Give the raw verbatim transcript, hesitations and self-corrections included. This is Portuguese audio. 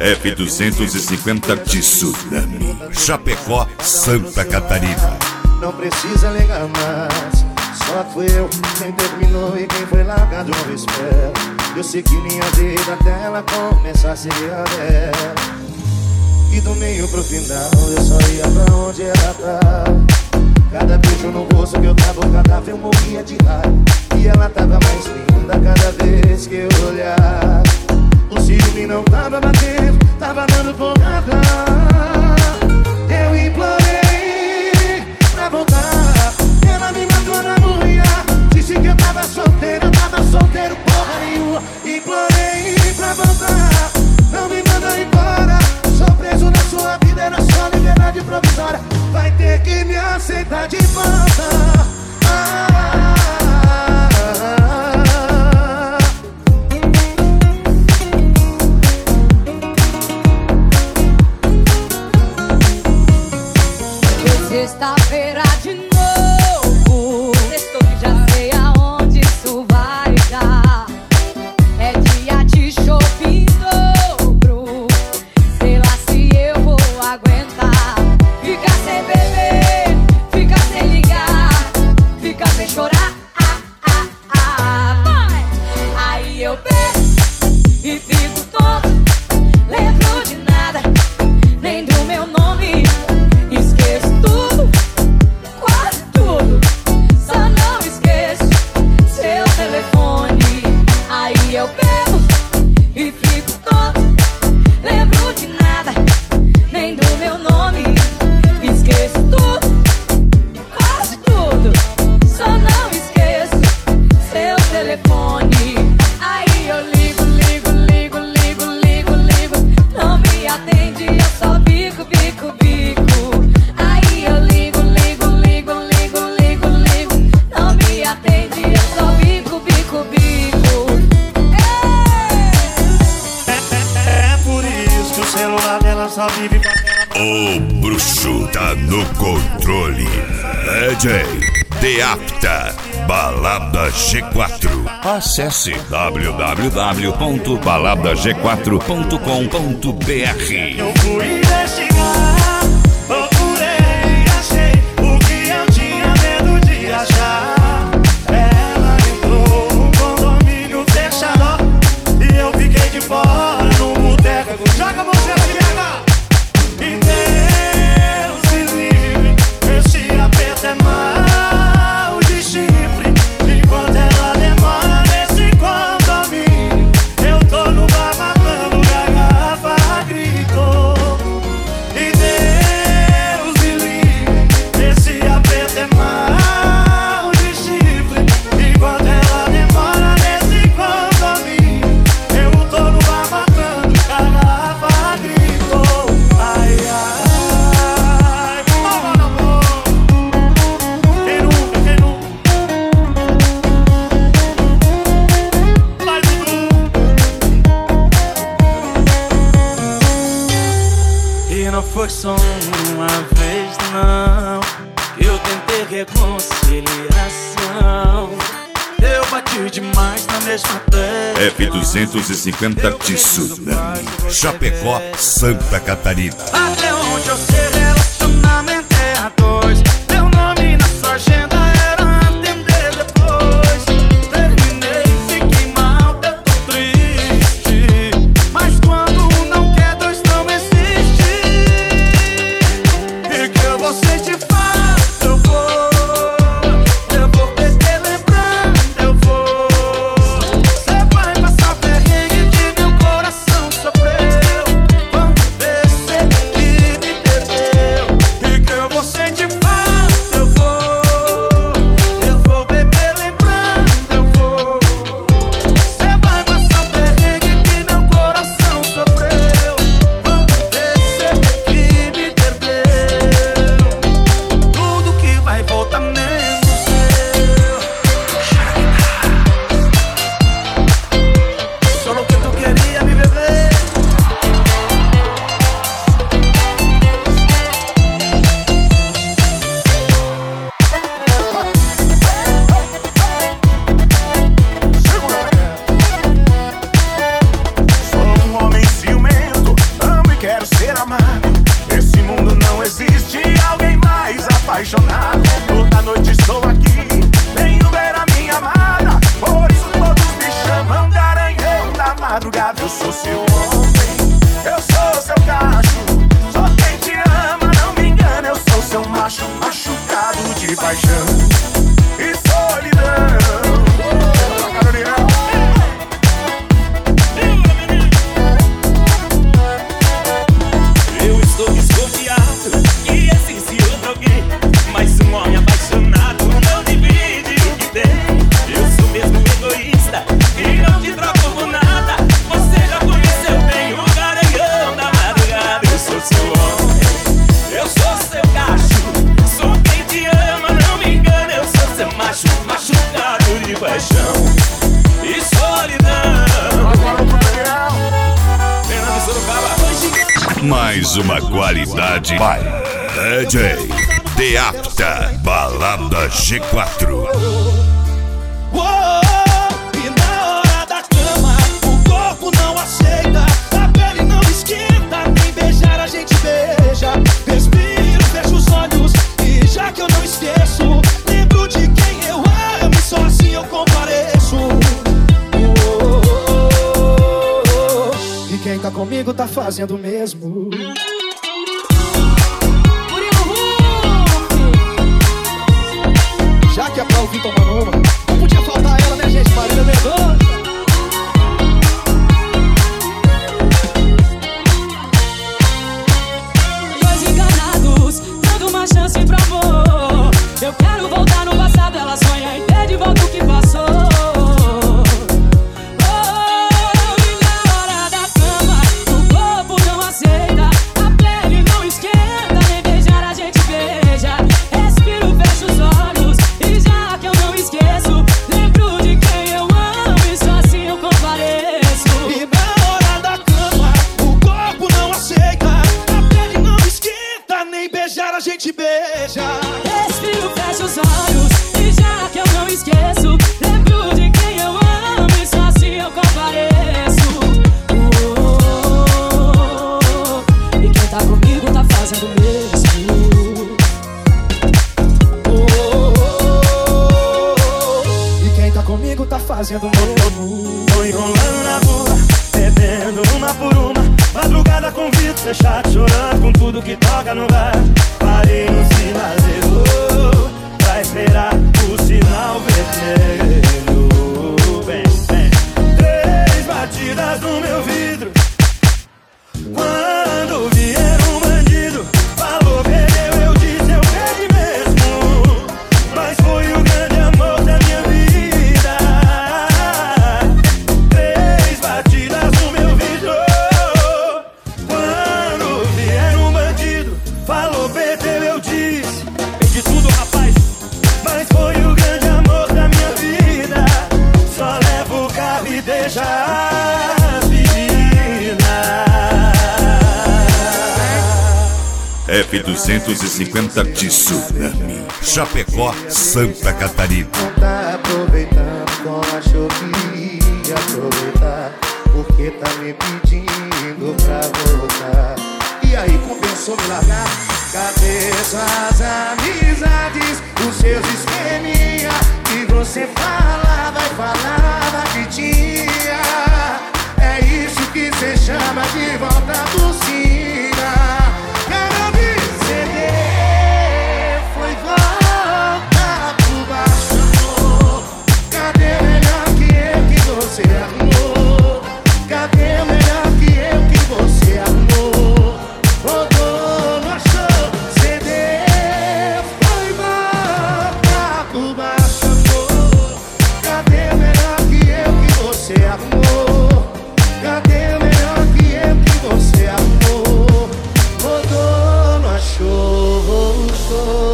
F duzentos e cinquenta Tsunami, Chapecó, Santa Catarina. Não precisa ligar mais, só fui eu quem terminou e quem foi largado não espera. Eu segui minha vida até ela começar a seguir a dela. E do meio pro final eu só ia pra onde ela tava. Cada beijo no rosto que eu dava, cada vez eu morria de raiva. E ela tava mais linda cada vez que eu olhava. O ciúme não tava batendo, tava dando porrada. Eu implorei pra voltar, ela me mandou na mulher. Disse que eu tava solteiro, eu tava solteiro porra nenhuma. Implorei pra voltar, não me manda embora. Sou preso na sua vida, era só liberdade provisória. Vai ter que me aceitar de volta. ah, ah, ah, ah. Sexta-feira de novo, estou que já sei aonde isso vai dar. É dia de shopping dobro, sei lá se eu vou aguentar. Ficar sem beber, ficar sem ligar, ficar sem chorar, ah, ah, ah. Vai! Aí eu bebo e fico tonto, lembro de nada, nem do meu nome. Esqueço tudo, quase tudo, só não esqueço seu telefone. Aí eu bebo e fico tonto, lembro de nada, nem do meu nome. Esqueço tudo, quase tudo, só não esqueço seu telefone. Aí eu ligo, ligo, ligo, ligo, ligo, ligo, não me atende, eu só bico, bico, bico. Aí eu ligo, ligo, ligo, ligo, ligo, ligo, não me atende, eu só bico, bico, bico. É por isso que o celular dela só vive com aquela. O bruxo tá no controle. D J Deapta, Balada G quatro. Acesse w w w ponto balada g quatro ponto com ponto b r. Eu fui investigar, procurei, achei o que eu tinha medo de achar. Ela entrou num condomínio fechado e eu fiquei de fora no boteco. Joga você na guerra! E Deus me livre, esse aperto é mal de chifre. Enquanto ela demora nesse condomínio, eu tô no bar matando garrafa, grito. E Deus me livre, esse aperto é mal de chifre. Enquanto ela demora nesse condomínio, eu tô no bar matando garrafa, grito. Ai, ai, oh, meu amor. Quem nunca, quem nunca? Vai, Dudu. E não foi só uma vez, não, que eu tentei reconciliação. Eu bati demais na mesma tecla. F duzentos e cinquenta Tsunami, Chapecó, Santa Catarina. Até onde eu sei, relacionamento é a dois. Meu nome na sua agenda era atender depois. Terminei, fiquei mal, eu tô triste. Mas quando um não quer, dois não existe. E que eu vou sentir falta, eu vou. Eu vou perder lembrando, eu vou. Cê vai passar perrengue que meu coração sofreu quando percebi que me perdeu. apaixonado. Toda noite estou aqui, venho ver a minha amada. Por isso todos me chamam garanhão da madrugada. Eu sou seu homem, eu sou seu cacho. Sou quem te ama, não me engana. Eu sou seu macho, machucado de paixão e solidão. Eu estou desconfiado que existe outro alguém, mas um homem apaixonado não divide o que tem. Eu sou mesmo egoísta e não te troco por nada. Você já conheceu bem o garanhão da madrugada. Eu sou seu homem, eu sou seu cacho. Sou quem te ama, não me engana. Eu sou seu macho, machucado de paixão e solidão. Mais uma qualidade. Vai. D J Deacta, Balada G quatro. Uou, e na hora da cama, o corpo não aceita, a pele não esquenta, nem beijar a gente beija. Respiro, fecho os olhos e já que eu não esqueço, lembro de quem eu amo e só assim eu compareço. Uou, e quem tá comigo tá fazendo o mesmo. Já que é pra ouvir tomando uma, não podia faltar ela, né, gente? Marília Mendonça. Dois enganados, dando uma chance pro amor. Eu quero voltar no passado, ela sonha em ter de volta o que passou. Oh, e na hora da cama, o corpo não aceita, a pele não esquenta, nem beijar a gente beija. Respiro, fecho os olhos e já que eu não esqueço, lembro de quem eu amo e só assim eu compareço. E na hora da cama, o corpo não aceita, a pele não esquenta, nem beijar a gente beija. Respiro, fecho os olhos e já que eu não esqueço, lembro de quem eu amo e só assim eu compareço. Oh, e quem tá comigo tá fazendo o mesmo. Oh, e quem tá comigo tá fazendo o mesmo. Tô enrolando na rua, bebendo uma por uma, madrugada com vidro fechado, chorando com tudo que toca no bar. Parei no sinaleiro pra esperar o sinal vermelho. Bem, bem, três batidas no meu vidro. Quando vier um bandido, falou, perdeu, eu disse, eu perdi mesmo. Mas foi o grande amor da minha vida. Três batidas no meu vidro. Quando vier um bandido, falou, perdeu, eu disse, perdi tudo, rapaz. Mas foi o grande amor da minha vida. Só levo o carro e deixa as meninas. F duzentos e cinquenta de Tsunami, Chapecó, Santa Catarina. Não tá aproveitando como achou que ia aproveitar, porque tá me pedindo pra voltar. E aí compensou me largar? Cadê essas amizades, os seus esqueminha que você falava e falava que tinha? É isso que cê chama de volta por cima. Quero me ceder, foi volta por baixo, amor. Cadê o melhor que eu que você arrumou? Cadê o melhor que eu que você arrumou? Rodou, não achou, ceder, foi volta por baixo, amor. Cadê o melhor que eu que você arrumou? Cadê o melhor que eu que você arrumou? Rodou, não achou, voltou.